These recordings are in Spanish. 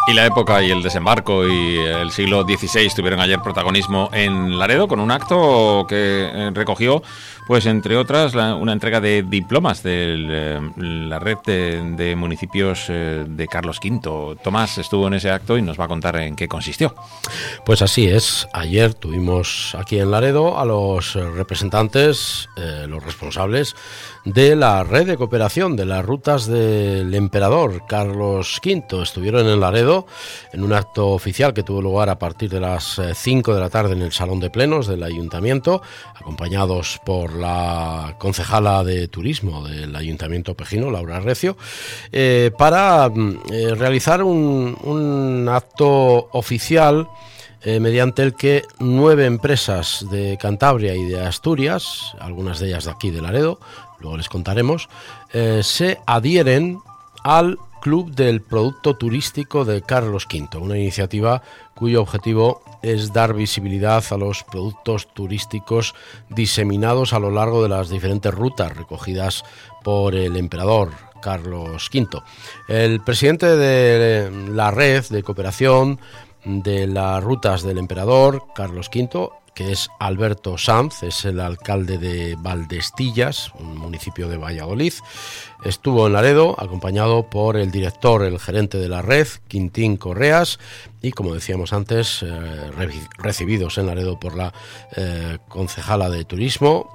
Y la época y el desembarco y el siglo XVI tuvieron ayer protagonismo en Laredo con un acto que recogió, pues entre otras, una entrega de diplomas de la red de municipios de Carlos V. Tomás estuvo en ese acto y nos va a contar en qué consistió. Pues así es. Ayer tuvimos aquí en Laredo a los representantes, los responsables de la red de cooperación de las rutas del emperador Carlos V. Estuvieron en Laredo en un acto oficial que tuvo lugar a partir de las 5 de la tarde en el Salón de Plenos del Ayuntamiento, acompañados por la concejala de Turismo del Ayuntamiento Pejino, Laura Recio, para realizar un acto oficial mediante el que 9 empresas de Cantabria y de Asturias, algunas de ellas de aquí de Laredo, luego les contaremos, se adhieren al Club del Producto Turístico de Carlos V, una iniciativa cuyo objetivo es dar visibilidad a los productos turísticos diseminados a lo largo de las diferentes rutas recogidas por el emperador Carlos V. El presidente de la red de cooperación de las rutas del emperador Carlos V, que es Alberto Sanz, es el alcalde de Valdestillas, un municipio de Valladolid, estuvo en Laredo acompañado por el director, el gerente de la red, Quintín Correas, y como decíamos antes, recibidos en Laredo por la concejala de Turismo,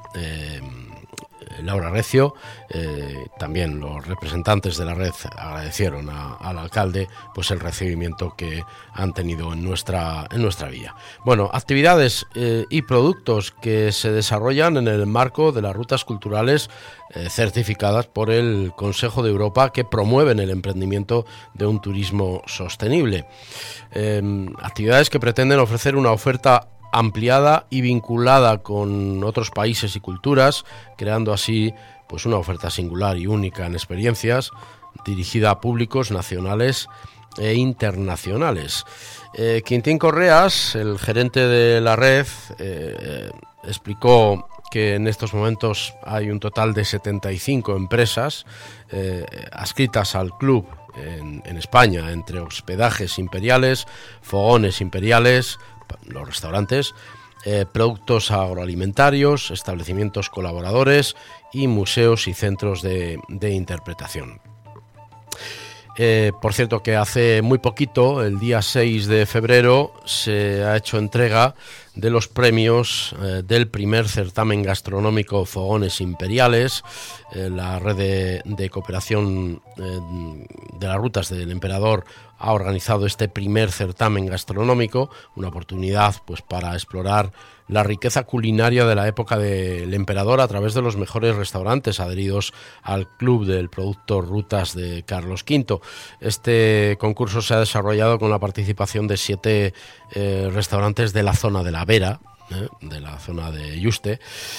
Laura Recio. También los representantes de la red agradecieron al alcalde pues el recibimiento que han tenido en nuestra villa. Bueno, actividades y productos que se desarrollan en el marco de las rutas culturales certificadas por el Consejo de Europa, que promueven el emprendimiento de un turismo sostenible. Actividades que pretenden ofrecer una oferta ampliada y vinculada con otros países y culturas, creando así pues una oferta singular y única en experiencias, dirigida a públicos nacionales e internacionales. Quintín Correas, el gerente de la red, explicó que en estos momentos hay un total de 75 empresas adscritas al club en España, entre hospedajes imperiales, fogones imperiales, los restaurantes, productos agroalimentarios, establecimientos colaboradores y museos y centros de interpretación. Por cierto que hace muy poquito, el día 6 de febrero, se ha hecho entrega de los premios del primer certamen gastronómico Fogones Imperiales. La red de cooperación de las rutas del emperador ha organizado este primer certamen gastronómico, una oportunidad pues para explorar la riqueza culinaria de la época del emperador a través de los mejores restaurantes adheridos al Club del Producto Rutas de Carlos V. Este concurso se ha desarrollado con la participación de 7 restaurantes de la zona de la Vera, de la zona de Yuste,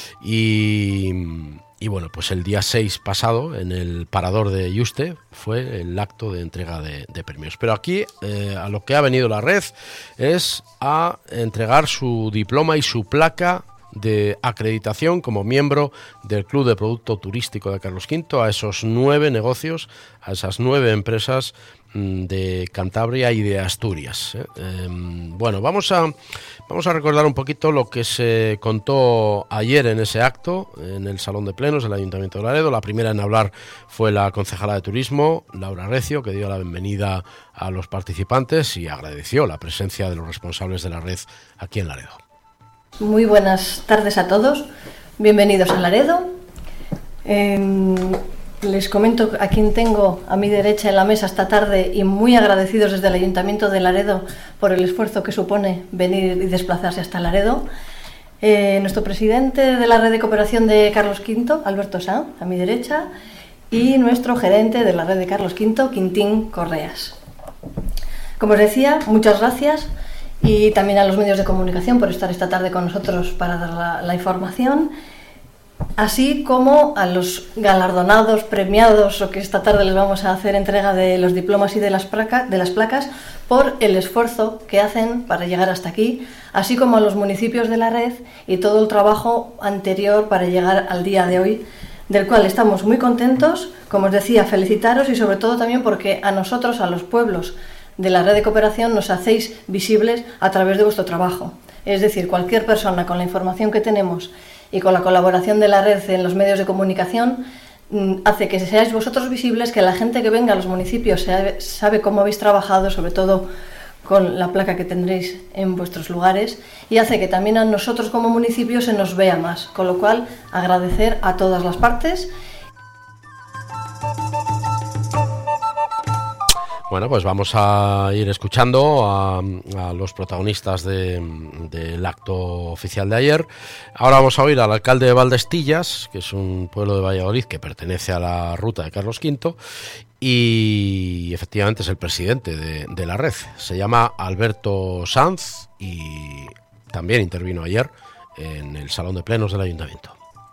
y bueno, pues el día 6 pasado, en el parador de Yuste, fue el acto de entrega de premios. Pero aquí a lo que ha venido la red es a entregar su diploma y su placa de acreditación como miembro del Club de Producto Turístico de Carlos V a esos 9 negocios, a esas 9 empresas de Cantabria y de Asturias. Bueno, vamos a recordar un poquito lo que se contó ayer en ese acto, en el Salón de Plenos del Ayuntamiento de Laredo. La primera en hablar fue la concejala de Turismo, Laura Recio, que dio la bienvenida a los participantes y agradeció la presencia de los responsables de la red aquí en Laredo. Muy buenas tardes a todos, bienvenidos a Laredo. Les comento a quien tengo a mi derecha en la mesa esta tarde y muy agradecidos desde el Ayuntamiento de Laredo por el esfuerzo que supone venir y desplazarse hasta Laredo. Nuestro presidente de la red de cooperación de Carlos V, Alberto Sanz, a mi derecha, y nuestro gerente de la red de Carlos V, Quintín Correas. Como os decía, muchas gracias, y también a los medios de comunicación por estar esta tarde con nosotros para dar la información, así como a los galardonados, premiados, o que esta tarde les vamos a hacer entrega de los diplomas y de las placas por el esfuerzo que hacen para llegar hasta aquí, así como a los municipios de la red y todo el trabajo anterior para llegar al día de hoy, del cual estamos muy contentos. Como os decía, felicitaros, y sobre todo también porque a nosotros, a los pueblos de la red de cooperación nos hacéis visibles a través de vuestro trabajo. Es decir, cualquier persona con la información que tenemos y con la colaboración de la red en los medios de comunicación hace que seáis vosotros visibles, que la gente que venga a los municipios sabe cómo habéis trabajado, sobre todo con la placa que tendréis en vuestros lugares, y hace que también a nosotros como municipio se nos vea más, con lo cual agradecer a todas las partes. Bueno, pues vamos a ir escuchando a los protagonistas del acto oficial de ayer. Ahora vamos a oír al alcalde de Valdestillas, que es un pueblo de Valladolid que pertenece a la ruta de Carlos V, y efectivamente es el presidente de la red. Se llama Alberto Sanz y también intervino ayer en el Salón de Plenos del Ayuntamiento.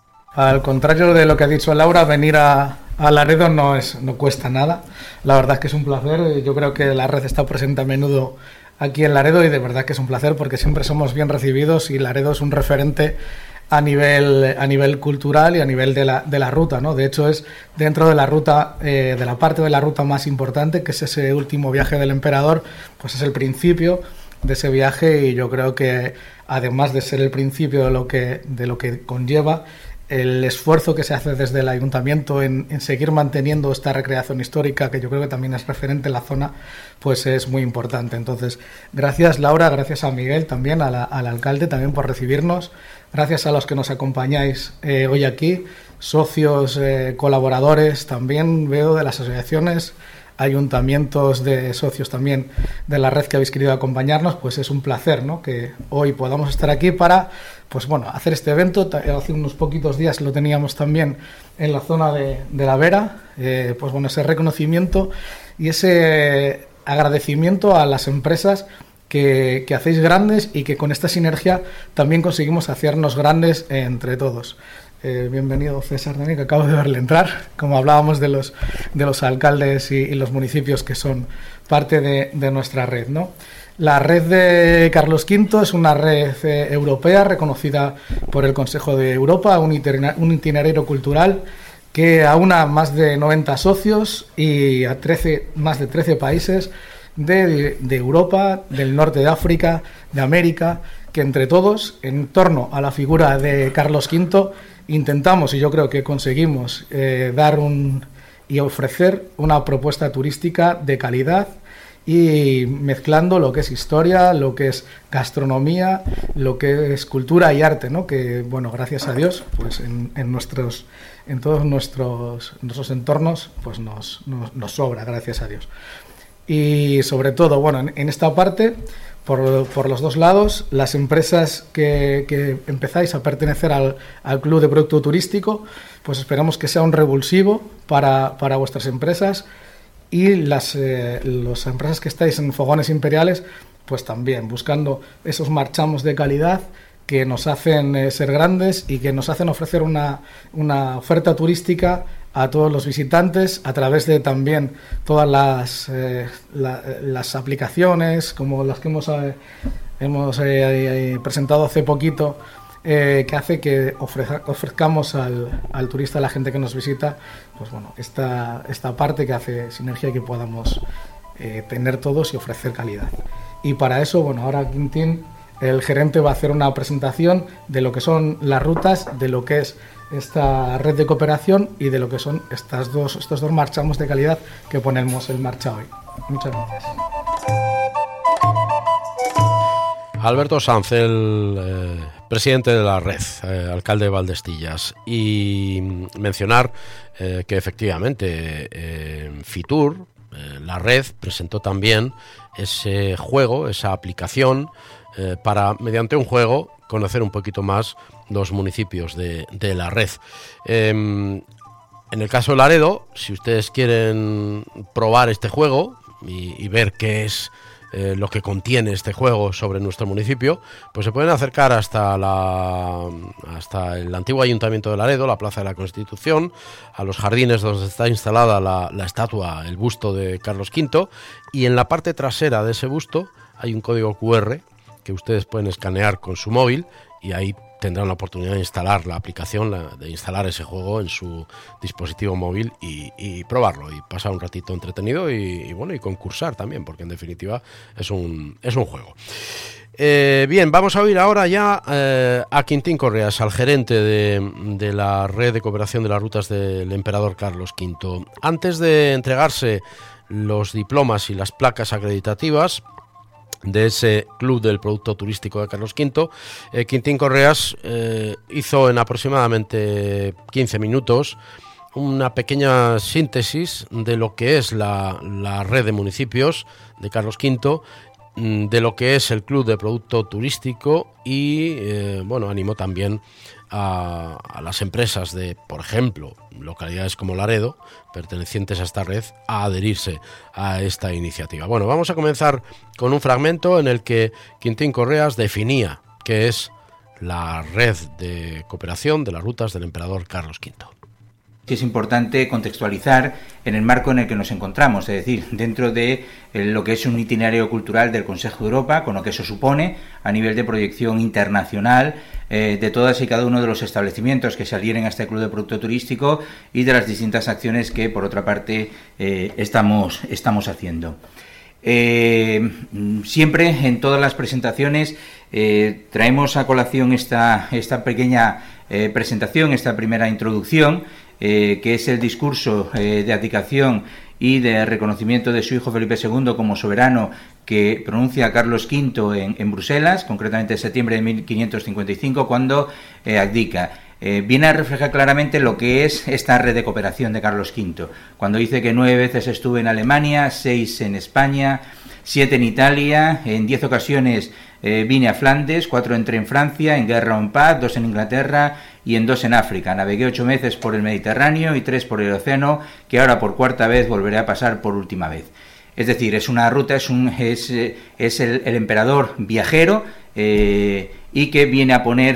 Al contrario de lo que ha dicho Laura, venir a Laredo no cuesta nada. La verdad es que es un placer. Yo creo que la red está presente a menudo aquí en Laredo y de verdad que es un placer porque siempre somos bien recibidos y Laredo es un referente a nivel cultural y a nivel de la ruta, ¿no? De hecho es dentro de la ruta, de la parte de la ruta más importante, que es ese último viaje del emperador, pues es el principio de ese viaje y yo creo que además de ser el principio de lo que conlleva, el esfuerzo que se hace desde el ayuntamiento en seguir manteniendo esta recreación histórica, que yo creo que también es referente en la zona, pues es muy importante. Entonces, gracias Laura, gracias a Miguel también, al alcalde también por recibirnos, gracias a los que nos acompañáis hoy aquí, socios, colaboradores, también veo de las asociaciones, ayuntamientos de socios también de la red que habéis querido acompañarnos, pues es un placer, ¿no?, que hoy podamos estar aquí para, pues bueno, hacer este evento. Hace unos poquitos días lo teníamos también en la zona de la Vera, pues bueno, ese reconocimiento y ese agradecimiento a las empresas que hacéis grandes y que con esta sinergia también conseguimos hacernos grandes entre todos. Bienvenido César también, que acabo de verle entrar, como hablábamos de los alcaldes y los municipios que son parte de nuestra red, ¿no? La red de Carlos V es una red europea reconocida por el Consejo de Europa, un itinerario cultural que aúna más de 90 socios y a más de 13 países de Europa, del norte de África, de América, que entre todos, en torno a la figura de Carlos V, intentamos, y yo creo que conseguimos, dar y ofrecer una propuesta turística de calidad y mezclando lo que es historia, lo que es gastronomía, lo que es cultura y arte, ¿no? Que, bueno, gracias a Dios, pues en todos nuestros entornos, pues nos sobra, gracias a Dios. Y sobre todo, bueno, en esta parte, por los dos lados, las empresas que empezáis a pertenecer al Club de Producto Turístico, pues esperamos que sea un revulsivo para vuestras empresas, y las empresas que estáis en Fogones Imperiales, pues también buscando esos marchamos de calidad que nos hacen ser grandes y que nos hacen ofrecer una oferta turística a todos los visitantes a través de también todas las aplicaciones como las que hemos presentado hace poquito, que hace que ofrezcamos al turista, a la gente que nos visita, pues bueno, esta parte que hace sinergia y que podamos tener todos y ofrecer calidad. Y para eso, bueno, ahora Quintín, el gerente, va a hacer una presentación de lo que son las rutas, de lo que es esta red de cooperación y de lo que son estos dos marchamos de calidad que ponemos en marcha hoy. Muchas gracias. Alberto Sanz, el presidente de la red, alcalde de Valdestillas, y mencionar que efectivamente Fitur, la red, presentó también ese juego, esa aplicación, para, mediante un juego, conocer un poquito más los municipios de la red. En el caso de Laredo, si ustedes quieren probar este juego y ver qué es lo que contiene este juego sobre nuestro municipio, pues se pueden acercar hasta el antiguo Ayuntamiento de Laredo, la Plaza de la Constitución, a los jardines donde está instalada la estatua, el busto de Carlos V, y en la parte trasera de ese busto hay un código QR que ustedes pueden escanear con su móvil y ahí tendrán la oportunidad de instalar la aplicación, de instalar ese juego en su dispositivo móvil y probarlo y pasar un ratito entretenido y concursar también, porque en definitiva es un juego. Bien, vamos a oír ahora ya a Quintín Correas, al gerente de la Red de Cooperación de las Rutas del Emperador Carlos V. Antes de entregarse los diplomas y las placas acreditativas de ese Club del Producto Turístico de Carlos V, Quintín Correas hizo en aproximadamente 15 minutos una pequeña síntesis de lo que es la red de municipios de Carlos V, de lo que es el Club de Producto Turístico y animó también a las empresas de, por ejemplo, localidades como Laredo, pertenecientes a esta red, a adherirse a esta iniciativa. Bueno, vamos a comenzar con un fragmento en el que Quintín Correas definía qué es la red de cooperación de las rutas del Emperador Carlos V. Es importante contextualizar en el marco en el que nos encontramos, es decir, dentro de lo que es un itinerario cultural del Consejo de Europa, con lo que eso supone a nivel de proyección internacional de todas y cada uno de los establecimientos que se adhieren a este Club de Producto Turístico y de las distintas acciones que, por otra parte, estamos haciendo. Siempre en todas las presentaciones traemos a colación esta pequeña presentación, esta primera introducción, que es el discurso de abdicación y de reconocimiento de su hijo Felipe II como soberano que pronuncia Carlos V en Bruselas, concretamente en septiembre de 1555, cuando abdica. Viene a reflejar claramente lo que es esta red de cooperación de Carlos V, cuando dice que 9 veces estuve en Alemania, 6 en España, 7 en Italia, en 10 ocasiones vine a Flandes, 4 entré en Francia, en guerra o en paz, 2 en Inglaterra y en 2 en África. Navegué 8 veces por el Mediterráneo y 3 por el océano, que ahora por cuarta vez volveré a pasar por última vez. Es decir, es una ruta, es el emperador viajero y que viene a poner,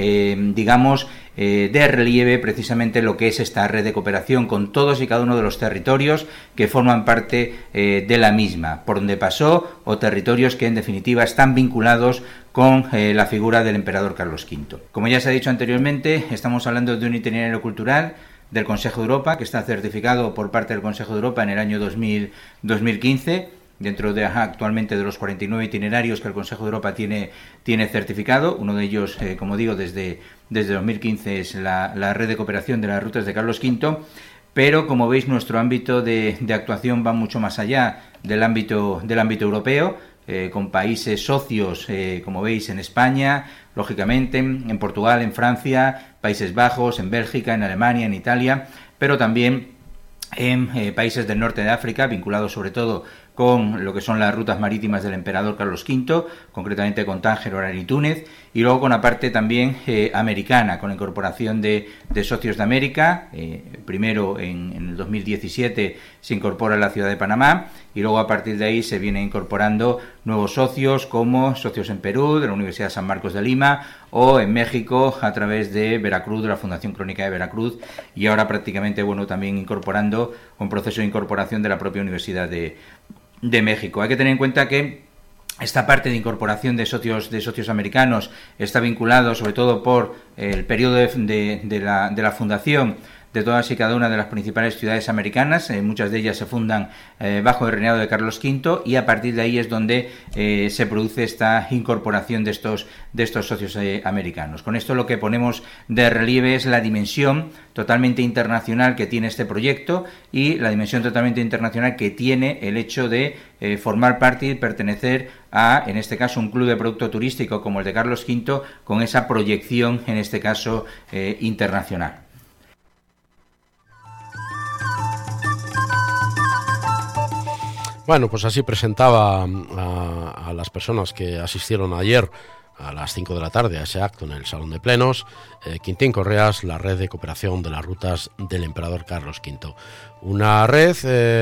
de relieve precisamente lo que es esta red de cooperación con todos y cada uno de los territorios que forman parte de la misma, por donde pasó, o territorios que en definitiva están vinculados con la figura del emperador Carlos V. Como ya se ha dicho anteriormente, estamos hablando de un itinerario cultural del Consejo de Europa que está certificado por parte del Consejo de Europa en el año 2015, dentro de actualmente de los 49 itinerarios que el Consejo de Europa tiene certificado. Uno de ellos, como digo, desde 2015 es la red de cooperación de las rutas de Carlos V, pero como veis nuestro ámbito de actuación va mucho más allá del ámbito europeo, con países socios, como veis, en España, lógicamente, en Portugal, en Francia, Países Bajos, en Bélgica, en Alemania, en Italia, pero también en países del norte de África, vinculados sobre todo con lo que son las rutas marítimas del emperador Carlos V, concretamente con Tánger, Oran y Túnez, y luego con la parte también americana, con la incorporación de socios de América. Primero en el 2017 se incorpora la ciudad de Panamá, y luego a partir de ahí se viene incorporando nuevos socios, como socios en Perú, de la Universidad San Marcos de Lima, o en México a través de Veracruz, de la Fundación Crónica de Veracruz, y ahora prácticamente también incorporando un proceso de incorporación de la propia Universidad de México. Hay que tener en cuenta que esta parte de incorporación de socios americanos está vinculado sobre todo por el periodo de la fundación de todas y cada una de las principales ciudades americanas. Muchas de ellas se fundan bajo el reinado de Carlos V, y a partir de ahí es donde se produce esta incorporación de estos socios americanos. Con esto lo que ponemos de relieve es la dimensión totalmente internacional que tiene este proyecto y la dimensión totalmente internacional que tiene el hecho de formar parte y pertenecer a, en este caso, un club de producto turístico como el de Carlos V, con esa proyección, en este caso, internacional. Bueno, pues así presentaba a las personas que asistieron ayer a las 5 de la tarde a ese acto en el Salón de Plenos, Quintín Correas, la red de cooperación de las rutas del emperador Carlos V. Una red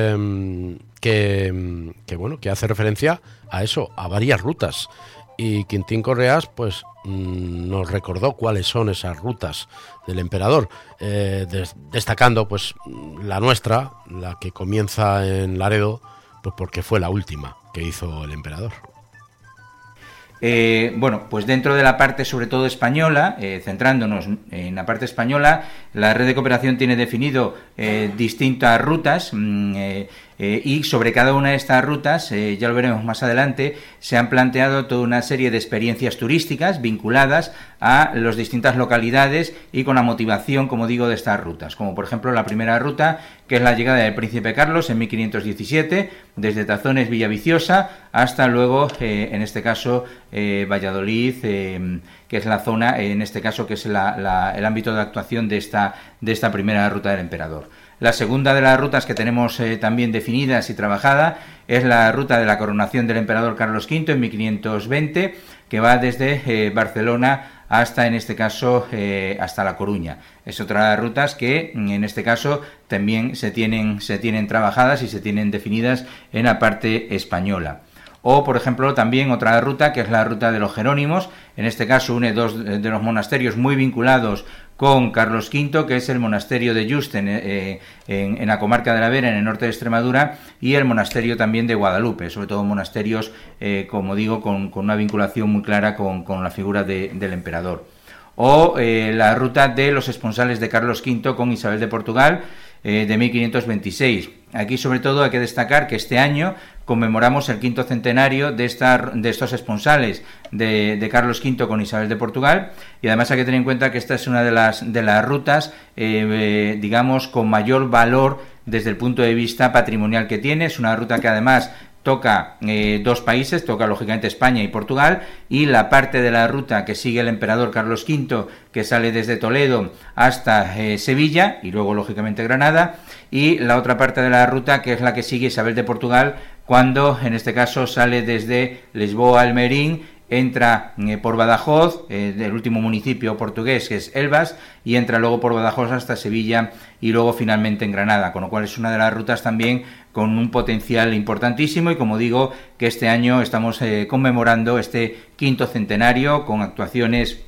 que hace referencia a eso, a varias rutas. Y Quintín Correas pues nos recordó cuáles son esas rutas del emperador, destacando pues la nuestra, la que comienza en Laredo, pues porque fue la última que hizo el emperador. Bueno, pues dentro de la parte sobre todo española, centrándonos en la parte española, la red de cooperación tiene definido distintas rutas y sobre cada una de estas rutas, ya lo veremos más adelante, se han planteado toda una serie de experiencias turísticas vinculadas a las distintas localidades y con la motivación, como digo, de estas rutas, como por ejemplo la primera ruta, que es la llegada del Príncipe Carlos en 1517, desde Tazones, Villaviciosa, hasta luego, en este caso, Valladolid, que es la zona, en este caso, que es el ámbito de actuación de esta primera ruta del emperador. La segunda de las rutas que tenemos también definidas y trabajada es la ruta de la coronación del emperador Carlos V en 1520, que va desde Barcelona hasta, en este caso, hasta La Coruña. Es otra de las rutas que, en este caso, también se tienen trabajadas y se tienen definidas en la parte española. O, por ejemplo, también otra ruta, que es la ruta de los Jerónimos, en este caso une dos de los monasterios muy vinculados con Carlos V, que es el monasterio de Yuste en la comarca de la Vera, en el norte de Extremadura, y el monasterio también de Guadalupe, sobre todo monasterios, como digo, con una vinculación muy clara con la figura del emperador. O la ruta de los esponsales de Carlos V con Isabel de Portugal, de 1526. Aquí, sobre todo, hay que destacar que este año conmemoramos el 5º centenario de estos esponsales de Carlos V con Isabel de Portugal, y además hay que tener en cuenta que esta es una de las rutas, digamos, con mayor valor desde el punto de vista patrimonial que tiene. Es una ruta que además toca dos países, toca lógicamente España y Portugal, y la parte de la ruta que sigue el emperador Carlos V, que sale desde Toledo hasta Sevilla y luego lógicamente Granada, y la otra parte de la ruta que es la que sigue Isabel de Portugal, cuando en este caso sale desde Lisboa, Almerín, entra por Badajoz, el último municipio portugués, que es Elvas, y entra luego por Badajoz hasta Sevilla y luego finalmente en Granada, con lo cual es una de las rutas también con un potencial importantísimo, y como digo, que este año estamos conmemorando este 5º centenario con actuaciones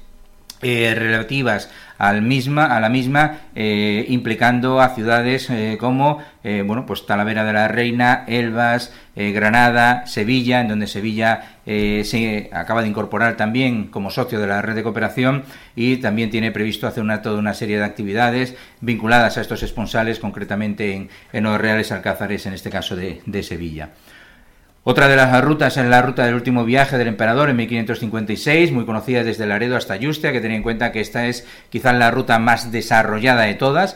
relativas a la misma, implicando a ciudades como pues Talavera de la Reina, Elvas, Granada, Sevilla, en donde Sevilla se acaba de incorporar también como socio de la red de cooperación, y también tiene previsto hacer toda una serie de actividades vinculadas a estos esponsales, concretamente en los Reales Alcázares, en este caso de Sevilla. Otra de las rutas es la ruta del último viaje del emperador en 1556, muy conocida desde Laredo hasta Yuste. Hay que tener en cuenta que esta es quizás la ruta más desarrollada de todas.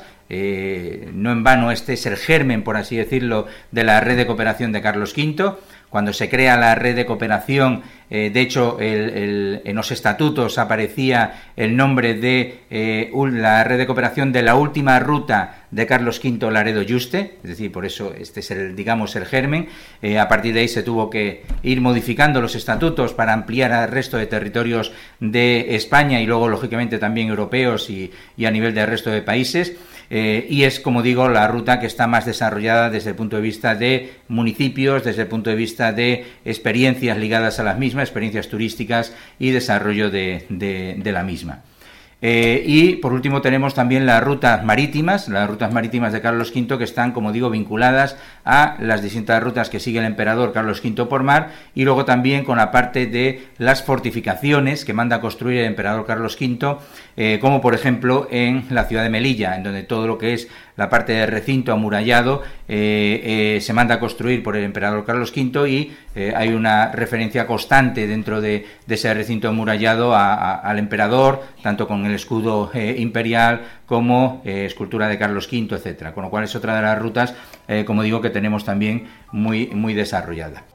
No en vano, este es el germen, por así decirlo, de la red de cooperación de Carlos V. Cuando se crea la red de cooperación, de hecho, en los estatutos aparecía el nombre de la red de cooperación de la última ruta de Carlos V Laredo-Yuste, es decir, por eso este es el germen. A partir de ahí se tuvo que ir modificando los estatutos para ampliar al resto de territorios de España y luego, lógicamente, también europeos y a nivel del resto de países. Y es, como digo, la ruta que está más desarrollada desde el punto de vista de municipios, desde el punto de vista de experiencias ligadas a las mismas, experiencias turísticas y desarrollo de la misma. Y por último tenemos también las rutas marítimas de Carlos V, que están, como digo, vinculadas a las distintas rutas que sigue el emperador Carlos V por mar, y luego también con la parte de las fortificaciones que manda a construir el emperador Carlos V, como por ejemplo en la ciudad de Melilla, en donde todo lo que es la parte del recinto amurallado se manda a construir por el emperador Carlos V, y hay una referencia constante dentro de ese recinto amurallado al emperador, tanto con el escudo imperial como escultura de Carlos V, etcétera. Con lo cual es otra de las rutas, como digo, que tenemos también muy desarrollada.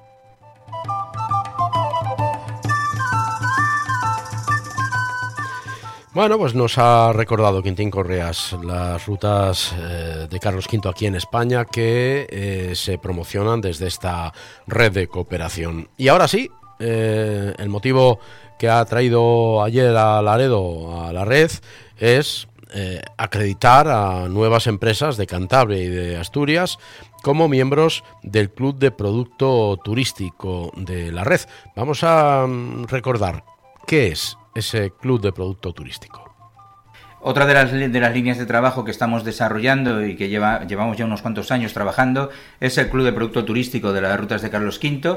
Bueno, pues nos ha recordado Quintín Correas las rutas de Carlos V aquí en España que se promocionan desde esta red de cooperación. Y ahora sí, el motivo que ha traído ayer a Laredo a la red es acreditar a nuevas empresas de Cantabria y de Asturias como miembros del Club de Producto Turístico de la red. Vamos a recordar qué es ese Club de Producto Turístico. Otra de las líneas de trabajo que estamos desarrollando y que llevamos ya unos cuantos años trabajando es el Club de Producto Turístico de las Rutas de Carlos V.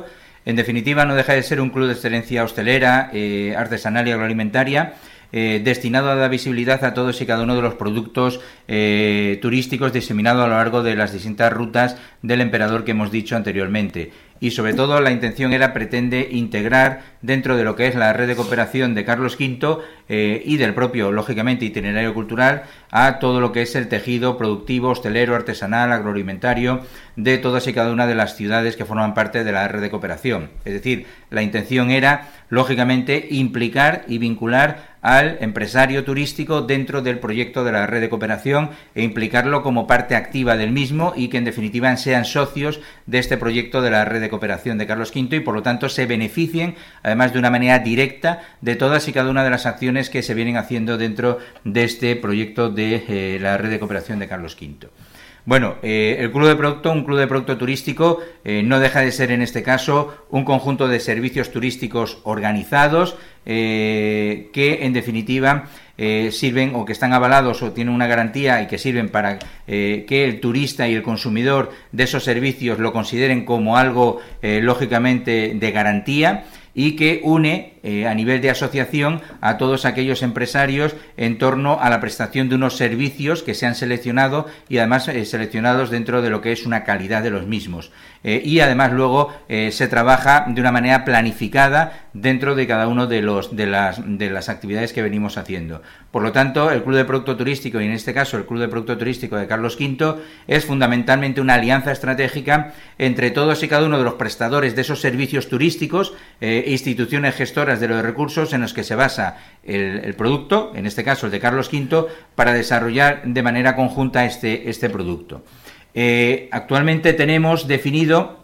En definitiva, no deja de ser un club de excelencia hostelera, artesanal y agroalimentaria, destinado a dar visibilidad a todos y cada uno de los productos turísticos diseminados a lo largo de las distintas rutas del emperador que hemos dicho anteriormente. Y sobre todo la intención pretende integrar dentro de lo que es la red de cooperación de Carlos V y del propio, lógicamente, itinerario cultural, a todo lo que es el tejido productivo, hostelero, artesanal, agroalimentario de todas y cada una de las ciudades que forman parte de la red de cooperación. Es decir, la intención era, lógicamente, implicar y vincular al empresario turístico dentro del proyecto de la red de cooperación e implicarlo como parte activa del mismo y que en definitiva sean socios de este proyecto de la red de cooperación de Carlos V y por lo tanto se beneficien además de una manera directa de todas y cada una de las acciones que se vienen haciendo dentro de este proyecto de la red de cooperación de Carlos V. Bueno, el club de producto, un club de producto turístico, no deja de ser en este caso un conjunto de servicios turísticos organizados que en definitiva sirven o que están avalados o tienen una garantía y que sirven para que el turista y el consumidor de esos servicios lo consideren como algo lógicamente de garantía y que une a nivel de asociación a todos aquellos empresarios en torno a la prestación de unos servicios que se han seleccionado y además seleccionados dentro de lo que es una calidad de los mismos. Y además luego se trabaja de una manera planificada dentro de cada uno de las actividades que venimos haciendo. Por lo tanto, el Club de Producto Turístico, y en este caso el Club de Producto Turístico de Carlos V, es fundamentalmente una alianza estratégica entre todos y cada uno de los prestadores de esos servicios turísticos, instituciones gestoras de los recursos en los que se basa el producto, en este caso el de Carlos V, para desarrollar de manera conjunta este producto. Actualmente tenemos definido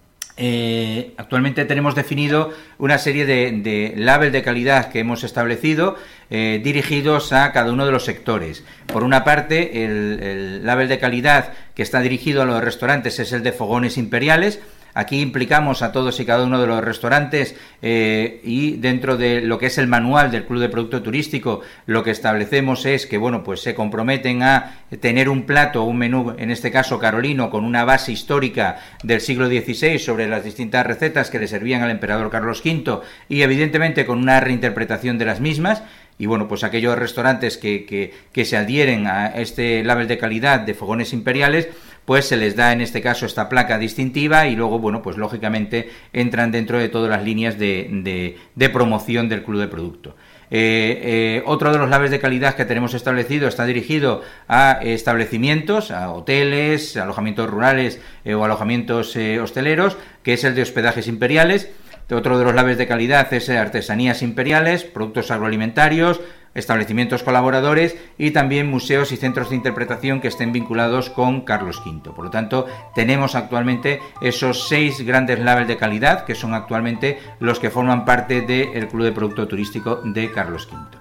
una serie de labels de calidad que hemos establecido dirigidos a cada uno de los sectores. Por una parte, el label de calidad que está dirigido a los restaurantes es el de Fogones Imperiales. Aquí implicamos a todos y cada uno de los restaurantes y dentro de lo que es el manual del Club de Producto Turístico lo que establecemos es que pues se comprometen a tener un plato, un menú, en este caso carolino, con una base histórica del siglo XVI sobre las distintas recetas que le servían al emperador Carlos V y evidentemente con una reinterpretación de las mismas. Y pues aquellos restaurantes que se adhieren a este label de calidad de Fogones Imperiales, pues se les da en este caso esta placa distintiva y luego, pues lógicamente entran dentro de todas las líneas de promoción del Club de Producto. Otro de los labels de calidad que tenemos establecido está dirigido a establecimientos, a hoteles, alojamientos rurales o alojamientos hosteleros, que es el de Hospedajes Imperiales. Otro de los labels de calidad es Artesanías Imperiales, productos agroalimentarios, establecimientos colaboradores y también museos y centros de interpretación que estén vinculados con Carlos V. Por lo tanto, tenemos actualmente esos 6 grandes labels de calidad que son actualmente los que forman parte del Club de Producto Turístico de Carlos V.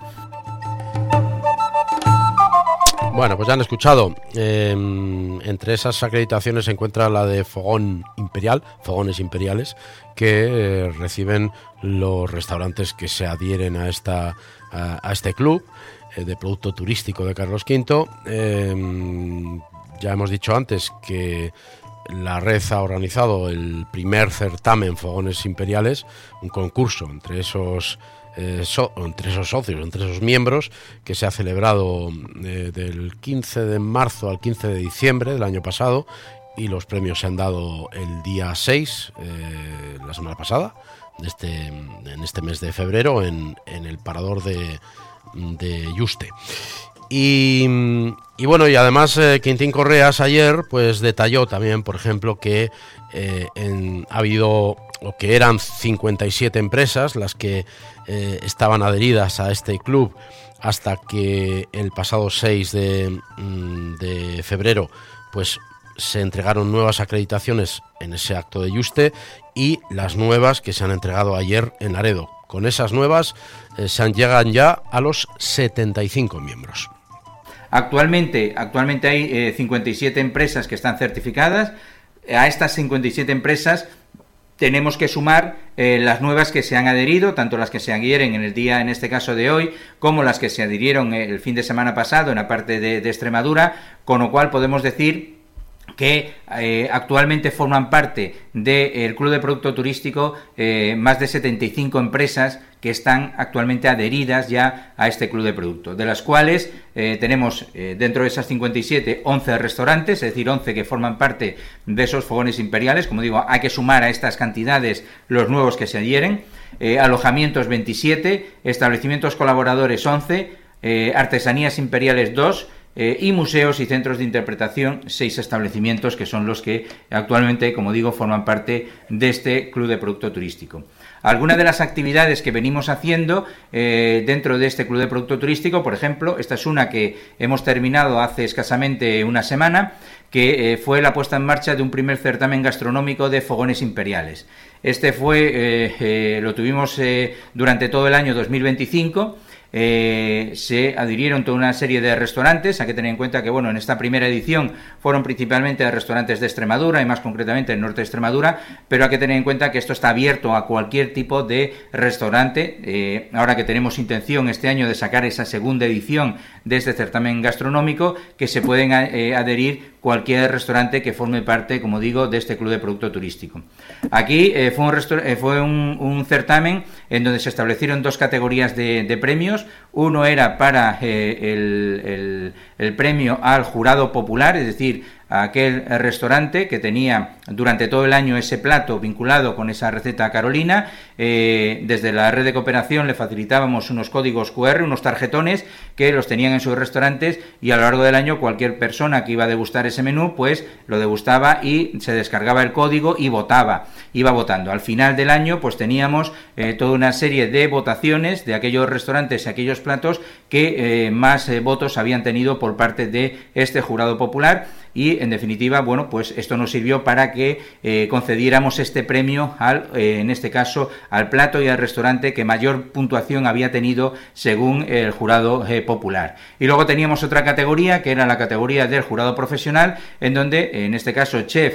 Bueno, pues ya han escuchado. Entre esas acreditaciones se encuentra la de Fogón Imperial, Fogones Imperiales, que reciben los restaurantes que se adhieren a este club de producto turístico de Carlos V. Ya hemos dicho antes que la red ha organizado el primer certamen Fogones Imperiales, un concurso entre esos socios, entre esos miembros, que se ha celebrado del 15 de marzo al 15 de diciembre del año pasado, y los premios se han dado el día 6, la semana pasada, en este mes de febrero, en el parador de Yuste. Y además Quintín Correas ayer pues detalló también, por ejemplo, que ha habido, o que eran 57 empresas las que estaban adheridas a este club hasta que el pasado 6 de febrero pues se entregaron nuevas acreditaciones en ese acto de Yuste, y las nuevas que se han entregado ayer en Laredo. Con esas nuevas llegan ya a los 75 miembros. Actualmente hay 57 empresas que están certificadas. A estas 57 empresas tenemos que sumar las nuevas que se han adherido, tanto las que se adhieren en el día, en este caso de hoy, como las que se adhirieron el fin de semana pasado en la parte de Extremadura, con lo cual podemos decir que actualmente forman parte del Club de Producto Turístico más de 75 empresas que están actualmente adheridas ya a este Club de Producto, de las cuales tenemos dentro de esas 57 11 restaurantes, es decir, 11 que forman parte de esos fogones imperiales. Como digo, hay que sumar a estas cantidades los nuevos que se adhieren, alojamientos 27, establecimientos colaboradores 11, artesanías imperiales 2, y museos y centros de interpretación 6 establecimientos, que son los que actualmente, como digo, forman parte de este Club de Producto Turístico. Algunas de las actividades que venimos haciendo dentro de este Club de Producto Turístico, por ejemplo, esta es una que hemos terminado hace escasamente una semana, que fue la puesta en marcha de un primer certamen gastronómico de fogones imperiales. Este lo tuvimos durante todo el año 2025. Se adhirieron toda una serie de restaurantes. Hay que tener en cuenta que, bueno, en esta primera edición fueron principalmente restaurantes de Extremadura y más concretamente el norte de Extremadura, pero hay que tener en cuenta que esto está abierto a cualquier tipo de restaurante. Ahora que tenemos intención este año de sacar esa segunda edición de este certamen gastronómico, que se pueden adherir cualquier restaurante que forme parte, como digo, de este Club de Producto Turístico. Aquí fue un certamen en donde se establecieron 2 categorías de premios. Uno era para el premio al jurado popular, es decir, a aquel restaurante que tenía durante todo el año ese plato vinculado con esa receta carolina. Desde la red de cooperación le facilitábamos unos códigos QR, unos tarjetones que los tenían en sus restaurantes, y a lo largo del año cualquier persona que iba a degustar ese menú pues lo degustaba y se descargaba el código y iba votando. Al final del año pues teníamos toda una serie de votaciones de aquellos restaurantes y aquellos platos que más votos habían tenido por parte de este jurado popular. Y en definitiva, bueno, pues esto nos sirvió para que concediéramos este premio en este caso al plato y al restaurante que mayor puntuación había tenido según el jurado popular. Y luego teníamos otra categoría, que era la categoría del jurado profesional, en donde en este caso chef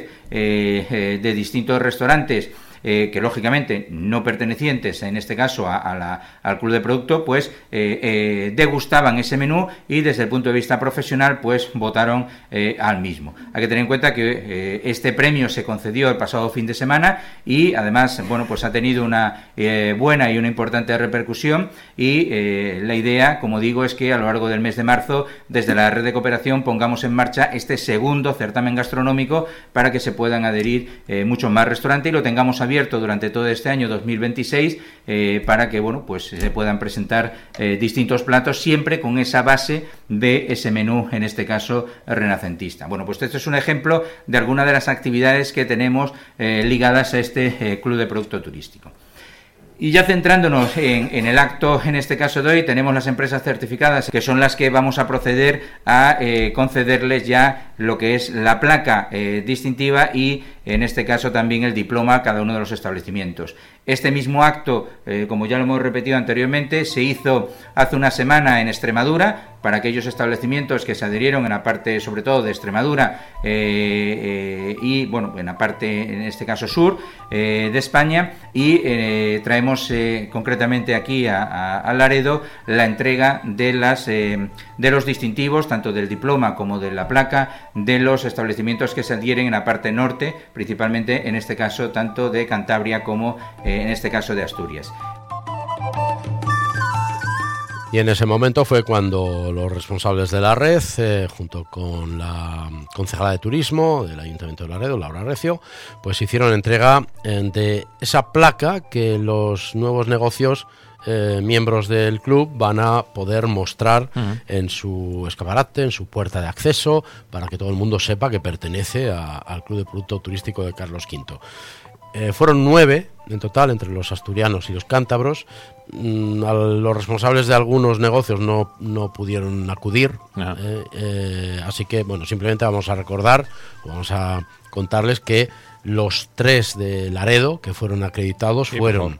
de distintos restaurantes que lógicamente no pertenecientes en este caso al Club de Producto, pues degustaban ese menú y desde el punto de vista profesional pues votaron al mismo. Hay que tener en cuenta que este premio se concedió el pasado fin de semana y además, bueno, pues ha tenido una buena y una importante repercusión, y la idea, como digo, es que a lo largo del mes de marzo desde la red de cooperación pongamos en marcha este segundo certamen gastronómico para que se puedan adherir muchos más restaurantes y lo tengamos abierto durante todo este año 2026 para que, bueno, pues se puedan presentar distintos platos siempre con esa base de ese menú, en este caso renacentista. Bueno, pues este es un ejemplo de algunas de las actividades que tenemos ligadas a este Club de Producto Turístico. Y ya centrándonos en el acto, en este caso de hoy, tenemos las empresas certificadas, que son las que vamos a proceder a concederles ya lo que es la placa distintiva y, en este caso, también el diploma a cada uno de los establecimientos. Este mismo acto, como ya lo hemos repetido anteriormente, se hizo hace una semana en Extremadura, para aquellos establecimientos que se adherieron en la parte, sobre todo, de Extremadura y, bueno, en la parte, en este caso, sur de España, y traemos concretamente aquí a Laredo la entrega de los distintivos, tanto del diploma como de la placa, de los establecimientos que se adhieren en la parte norte, principalmente, en este caso, tanto de Cantabria como, en este caso, de Asturias. Y en ese momento fue cuando los responsables de la red, junto con la concejala de turismo del Ayuntamiento de Laredo, Laura Recio, pues hicieron entrega de esa placa que los nuevos negocios miembros del club van a poder mostrar en su escaparate, en su puerta de acceso, para que todo el mundo sepa que pertenece al Club de Producto Turístico de Carlos V. Fueron 9 en total, entre los asturianos y los cántabros. Los responsables de algunos negocios no pudieron acudir, así que, bueno, simplemente vamos a recordar, vamos a contarles que los 3 de Laredo que fueron acreditados fueron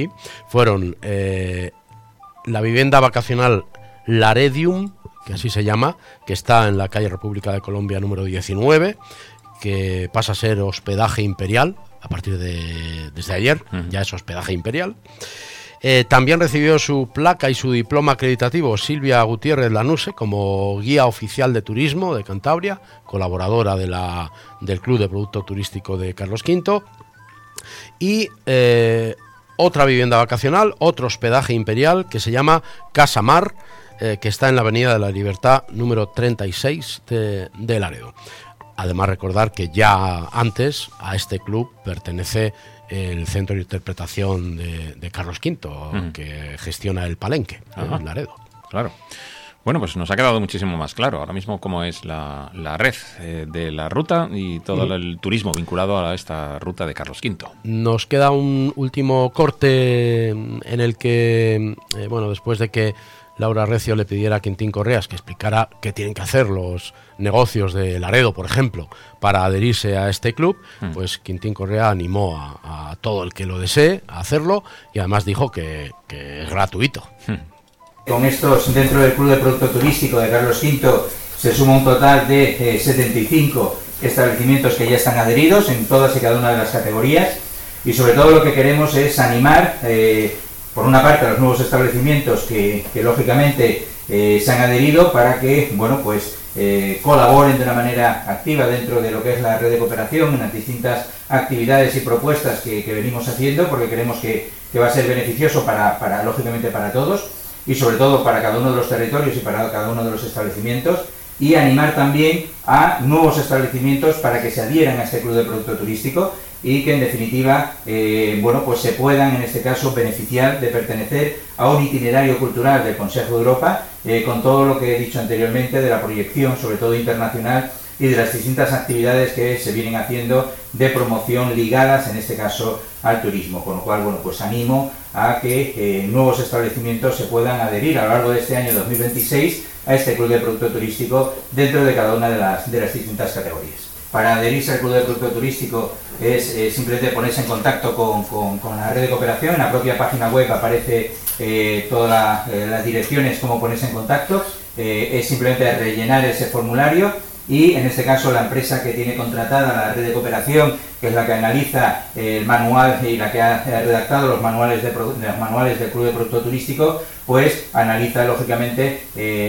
la vivienda vacacional Laredium, que así se llama, que está en la calle República de Colombia número 19, que pasa a ser hospedaje imperial a partir desde ayer, ya es hospedaje imperial. También recibió su placa y su diploma acreditativo Silvia Gutiérrez Lanuse como guía oficial de turismo de Cantabria, colaboradora del Club de Producto Turístico de Carlos V. Y otra vivienda vacacional, otro hospedaje imperial que se llama Casa Mar, que está en la Avenida de la Libertad número 36 de Laredo. Además, recordar que ya antes a este club pertenece el Centro de Interpretación de Carlos V, que gestiona el Palenque en Laredo. Claro. Bueno, pues nos ha quedado muchísimo más claro ahora mismo cómo es la red de la ruta y todo el turismo vinculado a esta ruta de Carlos V. Nos queda un último corte en el que, después de que Laura Recio le pidiera a Quintín Correas que explicara qué tienen que hacer los negocios de Laredo, por ejemplo, para adherirse a este club, pues Quintín Correa animó a todo el que lo desee a hacerlo y además dijo que es gratuito. Con estos, dentro del Club de Producto Turístico de Carlos V, se suma un total de 75 establecimientos que ya están adheridos en todas y cada una de las categorías, y sobre todo lo que queremos es animar, por una parte, a los nuevos establecimientos que lógicamente se han adherido para que, colaboren de una manera activa dentro de lo que es la red de cooperación en las distintas actividades y propuestas que venimos haciendo, porque creemos que va a ser beneficioso lógicamente para todos, y sobre todo para cada uno de los territorios y para cada uno de los establecimientos, y animar también a nuevos establecimientos para que se adhieran a este Club de Producto Turístico y que en definitiva se puedan en este caso beneficiar de pertenecer a un itinerario cultural del Consejo de Europa, con todo lo que he dicho anteriormente de la proyección, sobre todo internacional, y de las distintas actividades que se vienen haciendo de promoción ligadas en este caso al turismo, con lo cual animo a que nuevos establecimientos se puedan adherir a lo largo de este año 2026 a este Club de Producto Turístico dentro de cada una de las distintas categorías. Para adherirse al Club de Producto Turístico es simplemente ponerse en contacto con la red de cooperación. En la propia página web aparece todas las direcciones, cómo ponerse en contacto. Es simplemente rellenar ese formulario y en este caso la empresa que tiene contratada la red de cooperación, que es la que analiza el manual y la que ha redactado los manuales del Club de Producto Turístico, pues analiza lógicamente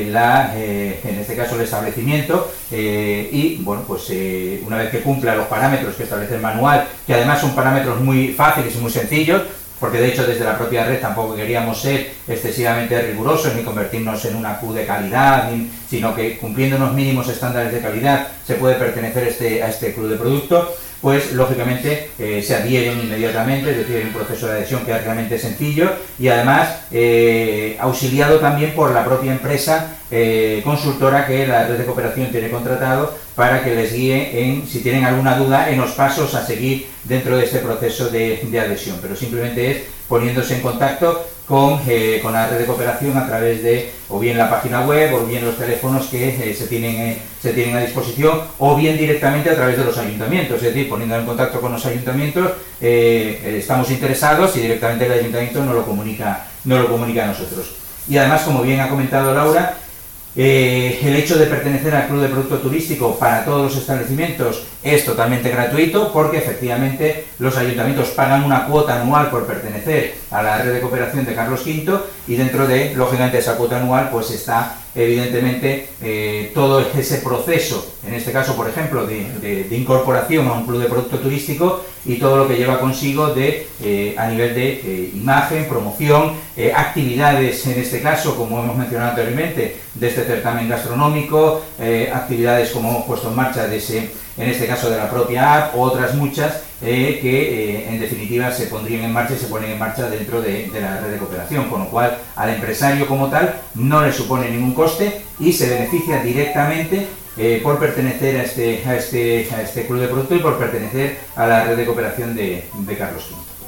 en este caso el establecimiento y una vez que cumpla los parámetros que establece el manual, que además son parámetros muy fáciles y muy sencillos, porque de hecho desde la propia red tampoco queríamos ser excesivamente rigurosos ni convertirnos en una Q de calidad, sino que cumpliendo unos mínimos estándares de calidad se puede pertenecer a este club de producto, pues lógicamente se adhieren inmediatamente, es decir, hay un proceso de adhesión que es realmente sencillo y además auxiliado también por la propia empresa consultora que la red de cooperación tiene contratado para que les guíe si tienen alguna duda en los pasos a seguir dentro de este proceso de adhesión, pero simplemente es poniéndose en contacto con la red de cooperación a través de o bien la página web o bien los teléfonos que se tienen a disposición o bien directamente a través de los ayuntamientos, es decir, poniendo en contacto con los ayuntamientos estamos interesados y directamente el ayuntamiento nos lo comunica a nosotros. Y además, como bien ha comentado Laura, el hecho de pertenecer al Club de Producto Turístico para todos los establecimientos es totalmente gratuito porque efectivamente los ayuntamientos pagan una cuota anual por pertenecer a la red de cooperación de Carlos V y dentro de, lógicamente, esa cuota anual pues está evidentemente todo ese proceso, en este caso por ejemplo de incorporación a un club de producto turístico y todo lo que lleva consigo a nivel de imagen, promoción, actividades en este caso como hemos mencionado anteriormente de este certamen gastronómico, actividades como hemos puesto en marcha en este caso de la propia app, o otras muchas que en definitiva se pondrían en marcha y se ponen en marcha dentro de la red de cooperación, con lo cual al empresario como tal no le supone ningún coste y se beneficia directamente por pertenecer a este club de producto y por pertenecer a la red de cooperación de Carlos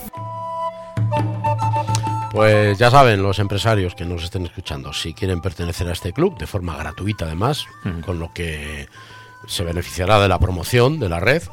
V. Pues ya saben los empresarios que nos estén escuchando, si quieren pertenecer a este club de forma gratuita además, con lo que se beneficiará de la promoción de la red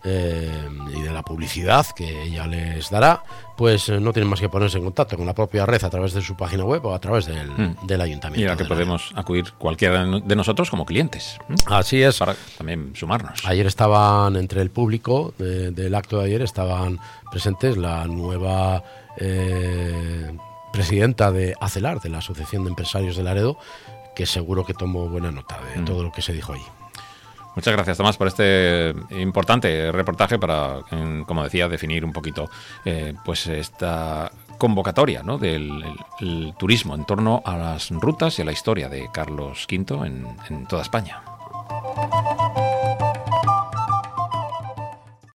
y de la publicidad que ella les dará, pues no tienen más que ponerse en contacto con la propia red a través de su página web o a través del ayuntamiento. Y a la que podemos acudir cualquiera de nosotros como clientes. Así es. Para también sumarnos. Ayer estaban entre el público del acto de ayer, estaban presentes la nueva presidenta de ACELAR, de la Asociación de Empresarios de Laredo, que seguro que tomó buena nota de todo lo que se dijo ahí. Muchas gracias, Tomás, por este importante reportaje para, como decía, definir un poquito pues esta convocatoria, ¿no?, del el turismo en torno a las rutas y a la historia de Carlos V en toda España.